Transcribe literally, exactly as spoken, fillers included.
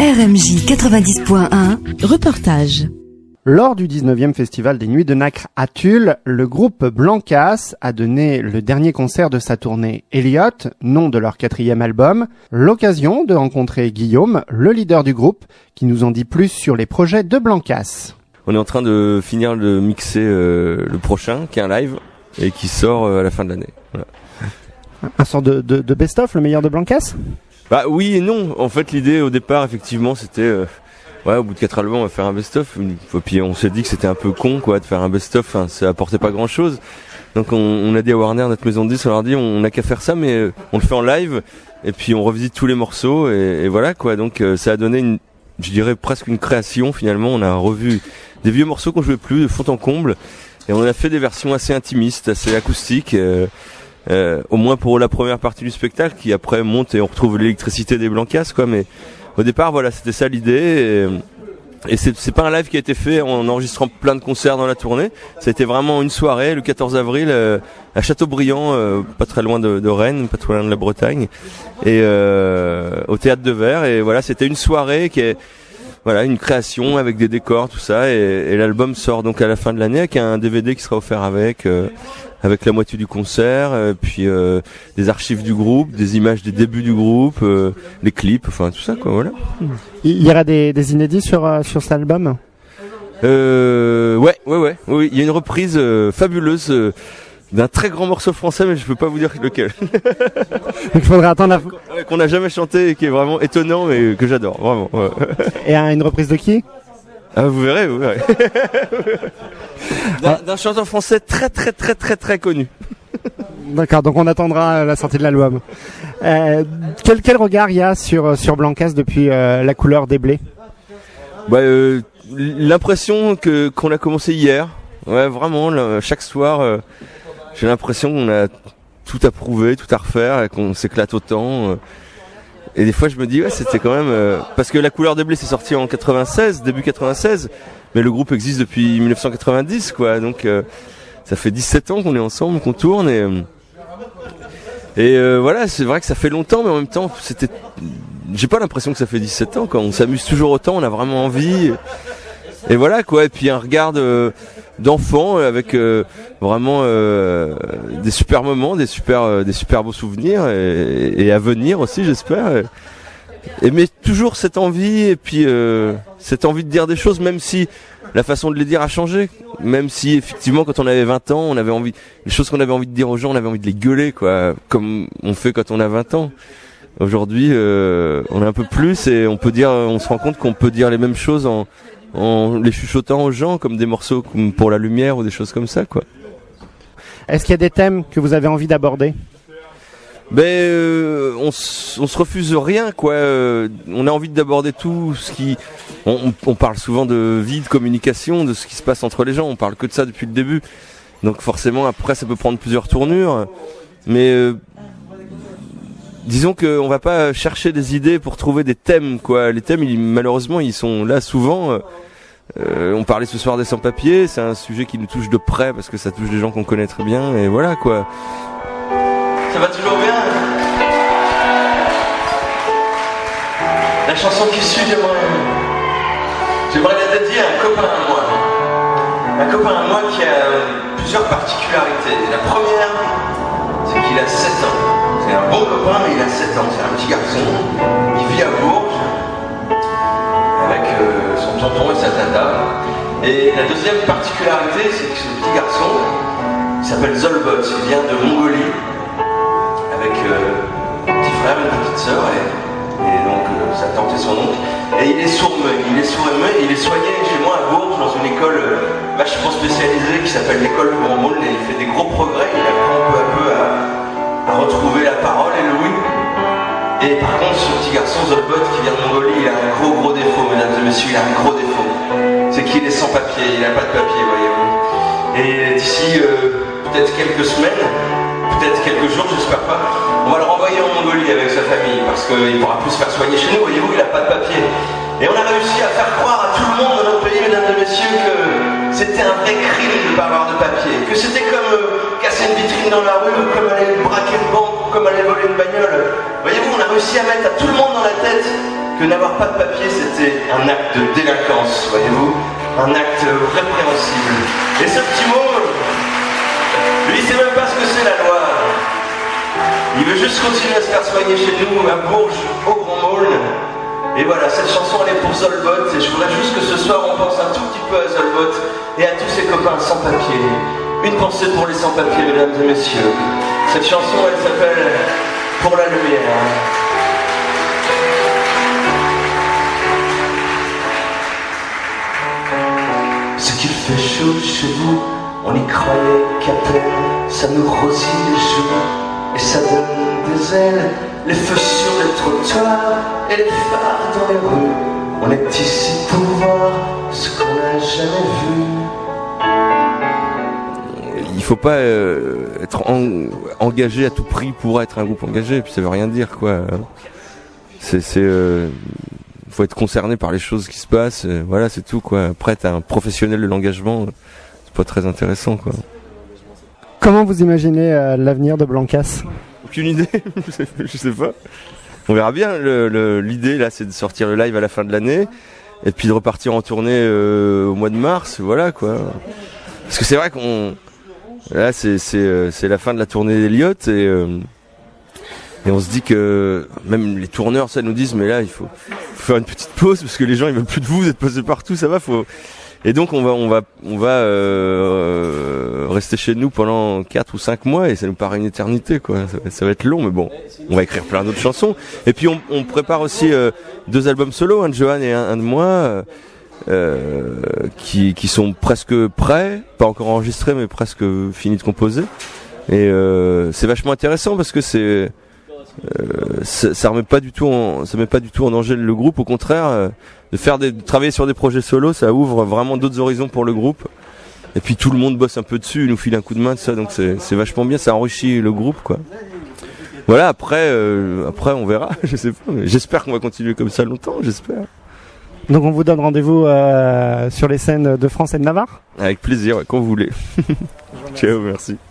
R M J quatre-vingt-dix point un, reportage. Lors du dix-neuvième festival des Nuits de Nacre à Tulle, le groupe Blancas a donné le dernier concert de sa tournée Elliott, nom de leur quatrième album, l'occasion de rencontrer Guillaume, le leader du groupe, qui nous en dit plus sur les projets de Blancas. On est en train de finir de mixer euh, le prochain, qui est un live, et qui sort euh, à la fin de l'année. Voilà. Un sort de, de, de best-of, le meilleur de Blancas ? Bah oui et non. En fait, l'idée au départ, effectivement, c'était... Euh, ouais, au bout de quatre albums, on va faire un best-of. Puis on s'est dit que c'était un peu con, quoi, de faire un best-of. Enfin, ça apportait pas grand-chose. Donc on, on a dit à Warner, notre maison de disques, on leur a dit, on n'a qu'à faire ça, mais euh, on le fait en live. Et puis on revisite tous les morceaux, et, et voilà, quoi. Donc euh, ça a donné, une, je dirais, presque une création, finalement. On a revu des vieux morceaux qu'on jouait plus, de fond en comble. Et on a fait des versions assez intimistes, assez acoustiques. Euh, euh, au moins pour la première partie du spectacle, qui après monte et on retrouve l'électricité des Blancas, quoi. Mais au départ, voilà, c'était ça l'idée. Et, et c'est, c'est pas un live qui a été fait en enregistrant plein de concerts dans la tournée. Ça a été vraiment une soirée, le quatorze avril, euh, à Châteaubriand, euh, pas très loin de, de Rennes, pas très loin de la Bretagne, et euh, au Théâtre de Verre. Et voilà, c'était une soirée qui est, voilà, une création avec des décors, tout ça. Et, et l'album sort donc à la fin de l'année avec un D V D qui sera offert avec. Euh, avec la moitié du concert, euh, puis euh, des archives du groupe, des images des débuts du groupe, euh, les clips, enfin tout ça, quoi, voilà. Il y aura des, des inédits sur, euh, sur cet album ? Euh, ouais, ouais, ouais, oui, il y a une reprise euh, fabuleuse euh, d'un très grand morceau français, mais je peux pas vous dire lequel. Il faudra attendre la... ouais, qu'on n'a jamais chanté et qui est vraiment étonnant, mais que j'adore, vraiment. Ouais. Et une reprise de qui ? Ah, vous verrez, vous verrez. d'un, d'un chanteur français très très très très très connu. D'accord, donc on attendra la sortie de l'album. Euh, quel, quel regard il y a sur, sur Blancas depuis euh, La couleur des blés ? Bah, euh, l'impression que qu'on a commencé hier. Ouais, vraiment, là, chaque soir, euh, j'ai l'impression qu'on a tout à prouver, tout à refaire, et qu'on s'éclate autant. Euh, Et des fois je me dis ouais c'était quand même euh, parce que La couleur des blés c'est sorti en quatre-vingt-seize, début quatre-vingt-seize, mais le groupe existe depuis dix-neuf cent quatre-vingt-dix, quoi, donc euh, ça fait dix-sept ans qu'on est ensemble, qu'on tourne, et et euh, voilà, c'est vrai que ça fait longtemps, mais en même temps c'était, j'ai pas l'impression que ça fait dix-sept ans, quoi. On s'amuse toujours autant, on a vraiment envie, et, et voilà, quoi. Et puis un regard de, d'enfant avec euh, vraiment euh, des super moments, des super euh, des super beaux souvenirs, et, et à venir aussi, j'espère. Et, et mais toujours cette envie, et puis euh, cette envie de dire des choses, même si la façon de les dire a changé, même si effectivement quand on avait vingt ans, on avait envie, les choses qu'on avait envie de dire aux gens, on avait envie de les gueuler, quoi, comme on fait quand on a vingt ans. Aujourd'hui, euh, on a un peu plus, et on peut dire, on se rend compte qu'on peut dire les mêmes choses en en les chuchotant aux gens, comme des morceaux comme Pour la lumière ou des choses comme ça, quoi. Est-ce qu'il y a des thèmes que vous avez envie d'aborder ? Ben, euh, on, s- on se refuse rien, quoi. Euh, on a envie d'aborder tout ce qui... On, on, on parle souvent de vie, de communication, de ce qui se passe entre les gens. On parle que de ça depuis le début. Donc forcément, après, ça peut prendre plusieurs tournures. Mais euh, disons qu'on va pas chercher des idées pour trouver des thèmes, quoi. Les thèmes, ils, malheureusement, ils sont là souvent... Euh, Euh, on parlait ce soir des sans-papiers, c'est un sujet qui nous touche de près parce que ça touche des gens qu'on connaît très bien, et voilà, quoi. Ça va toujours bien? La chanson qui suit, j'aimerais, j'aimerais la dédier à un copain à moi. Un copain à moi qui a plusieurs particularités. La première, c'est qu'il a sept ans. C'est un bon copain, mais il a sept ans. C'est un petit garçon qui vit à Bourges avec euh, son tonton et sa tata. Et la deuxième particularité, c'est que ce petit garçon, il s'appelle Zolbot, il vient de Mongolie, avec euh, un petit frère, une petite sœur, et, et donc euh, sa tante et son oncle. Et il est sourd-muet, il est sourd-muet, il est soigné chez moi à Bourges, dans une école euh, vachement spécialisée qui s'appelle l'école Bourmoul, et il fait des gros progrès, il apprend peu à peu à, à retrouver la parole et l'ouïe. Et par contre, ce petit garçon, Zolbot, qui vient de Mongolie, il a un gros gros défaut, mesdames et messieurs, il a un gros défaut. C'est qu'il est sans papier, il n'a pas de papier, voyez-vous. Et d'ici euh, peut-être quelques semaines, peut-être quelques jours, j'espère pas, on va le renvoyer en Mongolie avec sa famille, parce qu'il ne pourra plus se faire soigner chez nous, voyez-vous, il n'a pas de papier. Et on a réussi à faire croire à tout le monde dans notre pays, mesdames et messieurs, que c'était un vrai crime de ne pas avoir de papier, que c'était comme euh, casser une vitrine dans la rue, comme aller braquer une banque, comme aller voler une bagnole. Voyez-vous, on a réussi à mettre à tout le monde dans la tête que n'avoir pas de papier, c'était un acte de délinquance, voyez-vous, un acte répréhensible. Et ce petit mot, lui, il sait même pas ce que c'est la loi. Il veut juste continuer à se faire soigner chez nous, à Bourges, au Grand Maulne. Et voilà, cette chanson, elle est pour Zolbot, et je voudrais juste que ce soir, on pense un tout petit peu à Zolbot et à tous ses copains sans papier. Une pensée pour les sans-papiers, mesdames et messieurs. Cette chanson, elle s'appelle « Pour la lumière ». Ce qu'il fait chaud chez vous, on y croyait qu'à peine, ça nous rosille les joues et ça donne des ailes. Les feux sur les trottoirs et les phares dans les rues. On est ici pour voir ce qu'on n'a jamais vu. Il faut pas euh, être en, engagé à tout prix pour être un groupe engagé, puis ça veut rien dire quoi. C'est, c'est, euh, faut être concerné par les choses qui se passent. Euh, voilà, c'est tout quoi. Après, t'es un professionnel de l'engagement, c'est pas très intéressant quoi. Comment vous imaginez euh, l'avenir de Blancas ? Aucune idée, je sais pas. On verra bien. Le, le, l'idée là, c'est de sortir le live à la fin de l'année et puis de repartir en tournée euh, au mois de mars. Voilà quoi. Parce que c'est vrai qu'on là, c'est c'est c'est la fin de la tournée d'Elliott et euh, et on se dit que même les tourneurs, ça nous disent mais là il faut, faut faire une petite pause parce que les gens ils veulent plus de vous, vous êtes passés partout, ça va, faut. Et donc on va on va on va euh, rester chez nous pendant quatre ou cinq mois et ça nous paraît une éternité quoi. Ça, ça va être long mais bon, on va écrire plein d'autres chansons. Et puis on, on prépare aussi euh, deux albums solo, un de Johan et un, un de moi, euh, qui qui sont presque prêts, pas encore enregistrés mais presque finis de composer. Et euh, c'est vachement intéressant parce que c'est Euh, ça, ça remet pas du tout en, ça met pas du tout en danger le groupe, au contraire, euh, de faire des, de travailler sur des projets solos, ça ouvre vraiment d'autres horizons pour le groupe. Et puis tout le monde bosse un peu dessus, il nous file un coup de main de ça, donc c'est, c'est vachement bien, ça enrichit le groupe quoi. Voilà, après, euh, après on verra, je sais pas, mais j'espère qu'on va continuer comme ça longtemps, j'espère. Donc on vous donne rendez-vous euh, sur les scènes de France et de Navarre ? Avec plaisir, ouais, quand vous voulez. Ciao, merci.